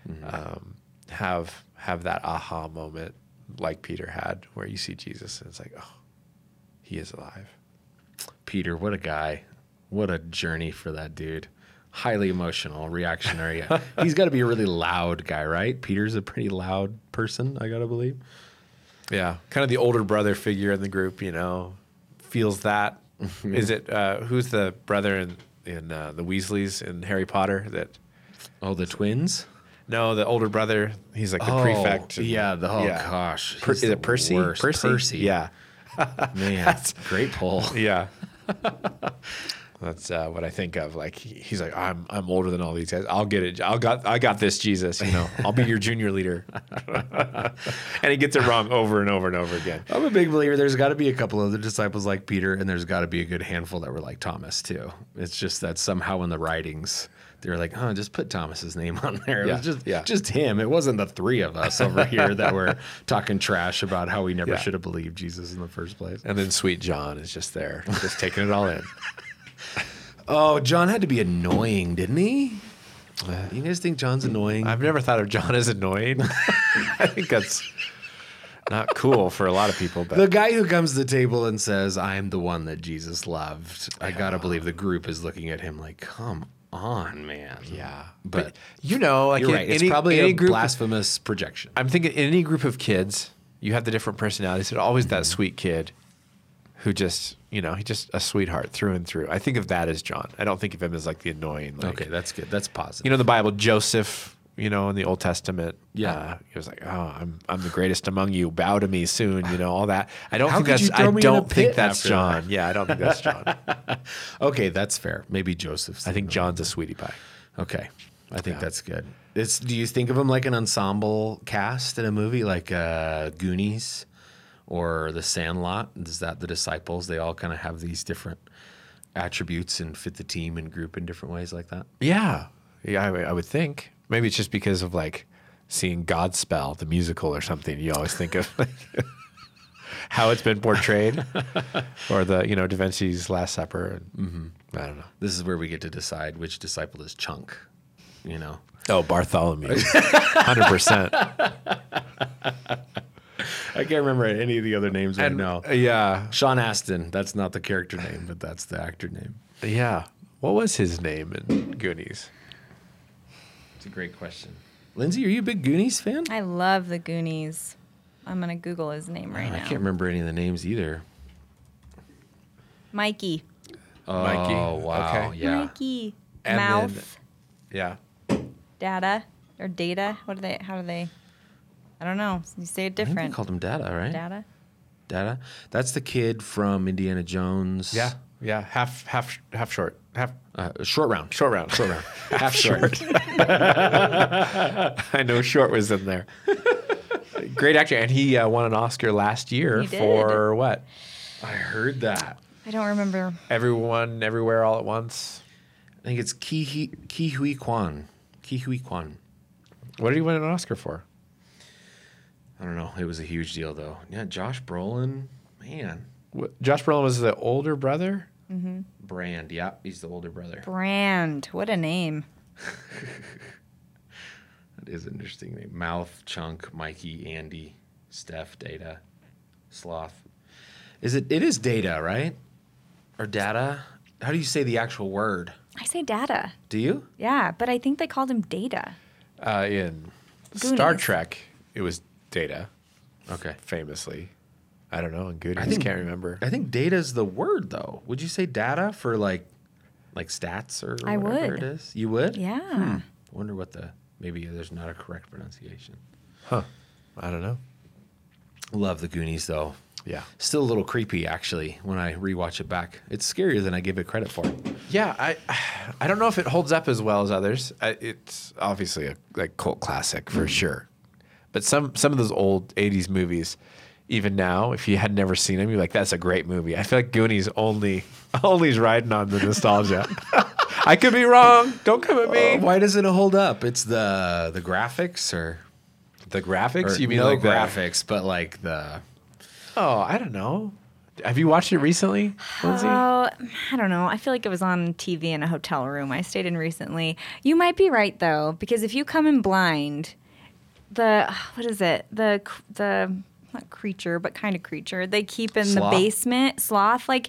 Speaker 2: have that aha moment like Peter had, where you see Jesus and it's like, oh, he is alive.
Speaker 1: Peter, what a guy. What a journey for that dude. Highly emotional, reactionary. He's got to be a really loud guy, right? Peter's a pretty loud person, I got to believe.
Speaker 2: Yeah. Kind of the older brother figure in the group, feels that. Is it, who's the brother in the Weasleys in Harry Potter that?
Speaker 1: Oh, the twins?
Speaker 2: No, the older brother. He's like the prefect.
Speaker 1: Gosh.
Speaker 2: Is it Percy? Percy? Yeah.
Speaker 1: Man, that's great pull.
Speaker 2: Yeah. That's what I think of. He's like, I'm older than all these guys. I'll get it. I got this, Jesus. I'll be your junior leader. And he gets it wrong over and over and over again.
Speaker 1: I'm a big believer. There's got to be a couple other disciples like Peter, and there's got to be a good handful that were like Thomas too. It's just that somehow in the writings, they're like, just put Thomas's name on there.
Speaker 2: Yeah.
Speaker 1: It was just him. It wasn't the three of us over here that were talking trash about how we never should have believed Jesus in the first place.
Speaker 2: And then sweet John is just there, just taking it all in.
Speaker 1: Oh, John had to be annoying, didn't he? You guys think John's annoying?
Speaker 2: I've never thought of John as annoying. I think that's not cool for a lot of people. But
Speaker 1: the guy who comes to the table and says, I'm the one that Jesus loved. I got to believe the group is looking at him like, come on, man.
Speaker 2: Yeah.
Speaker 1: But
Speaker 2: you're
Speaker 1: right. It's probably a blasphemous projection.
Speaker 2: I'm thinking in any group of kids, you have the different personalities. There's always that sweet kid who just, he's just a sweetheart through and through. I think of that as John. I don't think of him as the annoying.
Speaker 1: Okay, that's good. That's positive.
Speaker 2: The Bible, Joseph, in the Old Testament,
Speaker 1: he
Speaker 2: was like, oh, I'm the greatest among you. Bow to me soon. All that. I don't think that's John. Yeah, I don't think that's John.
Speaker 1: Okay, that's fair. Maybe Joseph's.
Speaker 2: I think John's a sweetie pie.
Speaker 1: Okay. I think that's good. Do you think of them like an ensemble cast in a movie, like Goonies or The Sandlot? Is that the disciples? They all kind of have these different attributes and fit the team and group in different ways like that.
Speaker 2: Yeah, I would think. Maybe it's just because of like seeing Godspell, the musical or something. You always think of like, how it's been portrayed, or the Da Vinci's Last Supper. And, I don't know.
Speaker 1: This is where we get to decide which disciple is Chunk.
Speaker 2: Oh, Bartholomew, 100%.
Speaker 1: I can't remember any of the other names right now.
Speaker 2: Yeah,
Speaker 1: Sean Astin. That's not the character name, but that's the actor name.
Speaker 2: yeah. What was his name in Goonies?
Speaker 1: It's a great question. Lindsay, are you a big Goonies fan?
Speaker 3: I love the Goonies. I'm going to Google his name right
Speaker 1: I
Speaker 3: now.
Speaker 1: can't remember any of the names either.
Speaker 3: Mikey.
Speaker 1: Oh,
Speaker 2: Mikey.
Speaker 1: wow.
Speaker 2: Okay.
Speaker 1: Yeah.
Speaker 3: Mikey.
Speaker 2: And
Speaker 3: Mouth.
Speaker 2: Yeah.
Speaker 3: Data. Or data. How do they? I don't know. You say it
Speaker 1: I think they
Speaker 3: different.
Speaker 1: called him Data, right?
Speaker 3: Data.
Speaker 1: Data. That's the kid from Indiana Jones.
Speaker 2: Yeah. Yeah. Half short.
Speaker 1: Short round.
Speaker 2: Short round.
Speaker 1: Short round. Half short.
Speaker 2: I know Short was in there. Great actor. And he won an Oscar last year
Speaker 3: He did.
Speaker 2: for what?
Speaker 1: I heard that.
Speaker 3: I don't remember.
Speaker 2: Everyone, Everywhere, All at Once.
Speaker 1: I think it's Ki Hui Kwan. Ki Hui Kwan.
Speaker 2: What did he win an Oscar for?
Speaker 1: I don't know. It was a huge deal, though. Yeah, Josh Brolin. Man.
Speaker 2: Josh Brolin was the older brother?
Speaker 1: Brand. Yeah, he's the older brother.
Speaker 3: Brand. What a name.
Speaker 1: That is an interesting name. Mouth, Chunk, Mikey, Andy, Steph, Data, Sloth. It is Data, right? Or Data? How do you say the actual word?
Speaker 3: I say data.
Speaker 1: Do you?
Speaker 3: Yeah, but I think they called him Data.
Speaker 2: In
Speaker 3: Goonies.
Speaker 2: Star Trek, it was Data,
Speaker 1: Okay.
Speaker 2: famously. I don't know. In Goonies, can't remember.
Speaker 1: I think data's the word, though. Would you say data for like stats or
Speaker 3: I
Speaker 1: whatever
Speaker 3: would.
Speaker 1: it is? You would?
Speaker 3: Yeah.
Speaker 1: I wonder what maybe there's not a correct pronunciation.
Speaker 2: Huh. I don't know.
Speaker 1: Love the Goonies, though.
Speaker 2: Yeah.
Speaker 1: Still a little creepy, actually, when I rewatch it back. It's scarier than I give it credit for.
Speaker 2: Yeah, I don't know if it holds up as well as others. It's obviously a cult classic for sure. But some of those old 80s movies, even now, if you had never seen them, you're like, that's a great movie. I feel like Goonies only is riding on the nostalgia. I could be wrong. Don't come at me.
Speaker 1: Why doesn't it hold up? It's the graphics or
Speaker 2: The graphics?
Speaker 1: or
Speaker 2: You mean
Speaker 1: no
Speaker 2: like
Speaker 1: graphics, but like the
Speaker 2: Oh, I don't know. Have you watched it recently, Lindsay?
Speaker 3: Oh, I don't know. I feel like it was on TV in a hotel room I stayed in recently. You might be right though, because if you come in blind, what is it? The not creature, but kind of creature they keep in
Speaker 1: Sloth?
Speaker 3: the basement. Sloth, like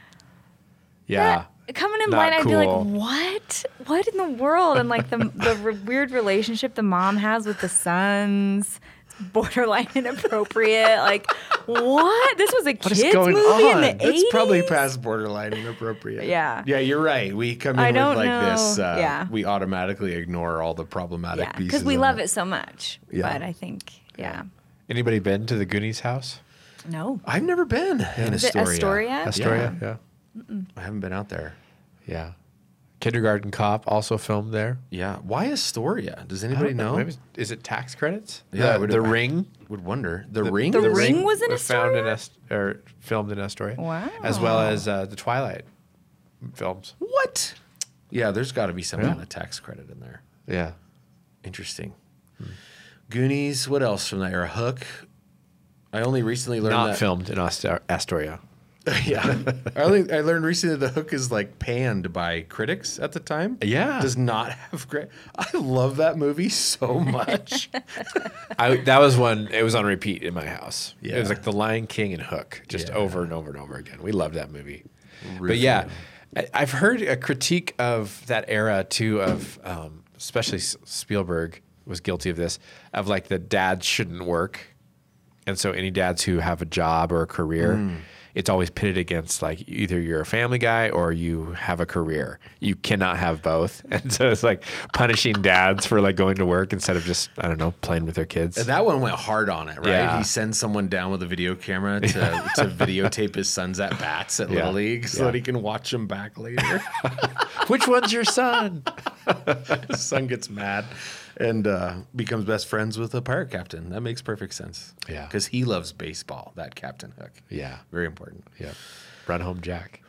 Speaker 2: Yeah.
Speaker 3: coming in
Speaker 2: Not
Speaker 3: blind, I'd be like,
Speaker 2: cool.
Speaker 3: what? What in the world? And like the weird relationship the mom has with the sons. Borderline inappropriate. Like, what? This was a
Speaker 2: is
Speaker 3: kids
Speaker 2: going
Speaker 3: movie in
Speaker 2: on?
Speaker 3: the 80s?
Speaker 1: it's probably past borderline inappropriate.
Speaker 3: Yeah.
Speaker 1: Yeah, you're right. We come in
Speaker 3: I
Speaker 1: with
Speaker 3: don't
Speaker 1: like
Speaker 3: know.
Speaker 1: this.
Speaker 3: Yeah.
Speaker 1: We automatically ignore all the problematic
Speaker 3: Yeah,
Speaker 1: pieces.
Speaker 3: because we
Speaker 1: of
Speaker 3: love it so much.
Speaker 1: Yeah.
Speaker 3: But I think, yeah.
Speaker 2: Anybody been to the Goonies house?
Speaker 3: No.
Speaker 1: I've never been in
Speaker 3: Is it
Speaker 1: Astoria.
Speaker 3: Astoria?
Speaker 2: Astoria? Yeah.
Speaker 1: I haven't been out there.
Speaker 2: Yeah. Kindergarten Cop also filmed there.
Speaker 1: Yeah. Why Astoria? Does
Speaker 2: I
Speaker 1: anybody
Speaker 2: don't
Speaker 1: know?
Speaker 2: Maybe, is it tax credits?
Speaker 1: Yeah,
Speaker 2: The Ring.
Speaker 1: Would wonder. The Ring?
Speaker 3: The
Speaker 1: is-
Speaker 3: Ring was in
Speaker 2: found
Speaker 3: Astoria?
Speaker 2: or filmed in Astoria.
Speaker 3: Wow.
Speaker 2: As well as the Twilight films.
Speaker 1: What? Yeah, there's got to be some
Speaker 2: Yeah.
Speaker 1: kind of tax credit in there.
Speaker 2: Yeah.
Speaker 1: Interesting. Goonies. What else from that era? Hook. I only recently learned
Speaker 2: Not
Speaker 1: that.
Speaker 2: filmed in Astoria.
Speaker 1: Yeah. I learned recently the Hook is like panned by critics at the time.
Speaker 2: Yeah.
Speaker 1: Does not have great. I love that movie so much.
Speaker 2: That was one. It was on repeat in my house.
Speaker 1: Yeah.
Speaker 2: It was like The Lion King and Hook, just
Speaker 1: Yeah.
Speaker 2: over and over and over again. We loved that movie. But
Speaker 1: Really.
Speaker 2: yeah, I've heard a critique of that era too. Of especially Spielberg was guilty of this. Of like the dads shouldn't work, and so any dads who have a job or a career. It's always pitted against like either you're a family guy or you have a career. You cannot have both. And so it's like punishing dads for like going to work instead of just, I don't know, playing with their kids.
Speaker 1: And that one went hard on it, right?
Speaker 2: Yeah.
Speaker 1: He sends someone down with a video camera to videotape his sons at bats at
Speaker 2: Yeah.
Speaker 1: Little League so
Speaker 2: Yeah.
Speaker 1: that he can watch them back later.
Speaker 2: Which one's your son?
Speaker 1: His son gets mad and becomes best friends with a pirate captain. That makes perfect sense.
Speaker 2: Yeah.
Speaker 1: Because he loves baseball, that Captain Hook.
Speaker 2: Yeah.
Speaker 1: Very important.
Speaker 2: Yep. Run home, Jack.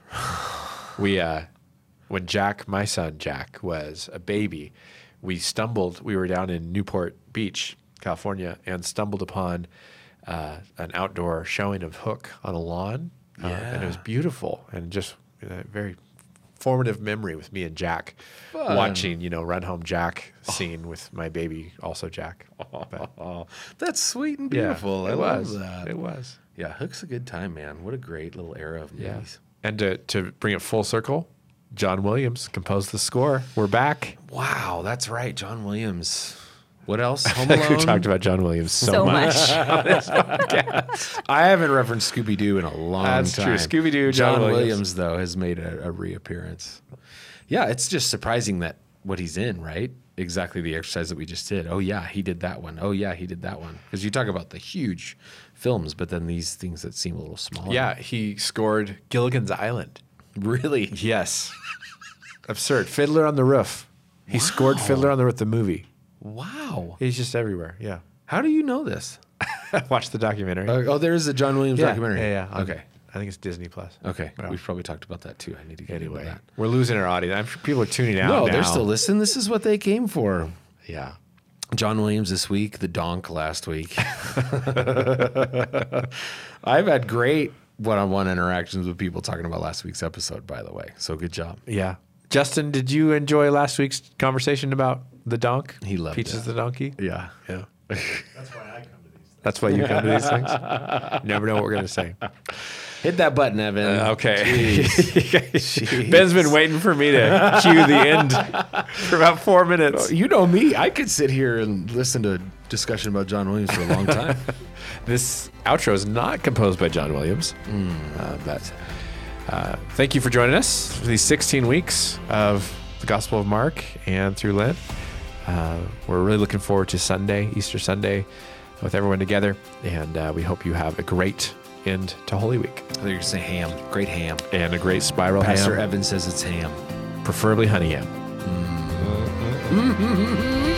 Speaker 2: When Jack, my son Jack, was a baby, we were down in Newport Beach, California, and stumbled upon an outdoor showing of Hook on a lawn. And it was beautiful and just a very formative memory with me and Jack watching, Run Home Jack scene with my baby, also Jack. But,
Speaker 1: That's sweet and beautiful. I love that.
Speaker 2: It was.
Speaker 1: Yeah, Hook's a good time, man. What a great little era of movies.
Speaker 2: And to bring it full circle, John Williams composed the score. We're back.
Speaker 1: Wow, that's right. John Williams. What else? Home
Speaker 2: We
Speaker 1: Alone?
Speaker 2: talked about John Williams
Speaker 3: So much.
Speaker 1: I haven't referenced Scooby-Doo in a long
Speaker 2: That's
Speaker 1: time.
Speaker 2: true. Scooby-Doo,
Speaker 1: John
Speaker 2: John
Speaker 1: Williams,
Speaker 2: Williams,
Speaker 1: though, has made a reappearance. Yeah, it's just surprising that what he's in, right? Exactly the exercise that we just did. Oh, yeah, he did that one. Oh, yeah, he did that one. Because you talk about the huge films, but then these things that seem a little smaller.
Speaker 2: Yeah, he scored Gilligan's Island.
Speaker 1: Really?
Speaker 2: Yes. Absurd. Fiddler on the Roof. He scored Fiddler on the Roof, the movie.
Speaker 1: Wow.
Speaker 2: He's just everywhere. Yeah.
Speaker 1: How do you know this?
Speaker 2: Watch the documentary.
Speaker 1: Oh, there is a John Williams documentary.
Speaker 2: Yeah.
Speaker 1: Okay.
Speaker 2: I think it's Disney Plus.
Speaker 1: Okay.
Speaker 2: Well,
Speaker 1: We've probably talked about that too. I need to get
Speaker 2: anyway,
Speaker 1: into that.
Speaker 2: we're losing our audience. I'm sure people are tuning out
Speaker 1: No,
Speaker 2: now.
Speaker 1: they're still listening. This is what they came for.
Speaker 2: Yeah.
Speaker 1: John Williams this week, the Donk last week. I've had great one-on-one interactions with people talking about last week's episode, by the way. So good job.
Speaker 2: Yeah. Justin, did you enjoy last week's conversation about the donk?
Speaker 1: He loved
Speaker 2: Peaches
Speaker 1: it.
Speaker 2: the donkey?
Speaker 1: Yeah.
Speaker 2: Yeah.
Speaker 4: That's why I come to these things.
Speaker 2: That's why you come to these things? Never know what we're going to say.
Speaker 1: Hit that button, Evan.
Speaker 2: Okay.
Speaker 1: Jeez.
Speaker 2: Ben's been waiting for me to cue the end for about 4 minutes.
Speaker 1: You know me. I could sit here and listen to a discussion about John Williams for a long time.
Speaker 2: This outro is not composed by John Williams. But thank you for joining us for these 16 weeks of the Gospel of Mark and through Lent. We're really looking forward to Sunday, Easter Sunday, with everyone together. And we hope you have a great end to Holy Week.
Speaker 1: I thought you were going to say ham. Great ham.
Speaker 2: And a great spiral
Speaker 1: Pastor
Speaker 2: ham,
Speaker 1: Evan says it's ham.
Speaker 2: preferably honey ham.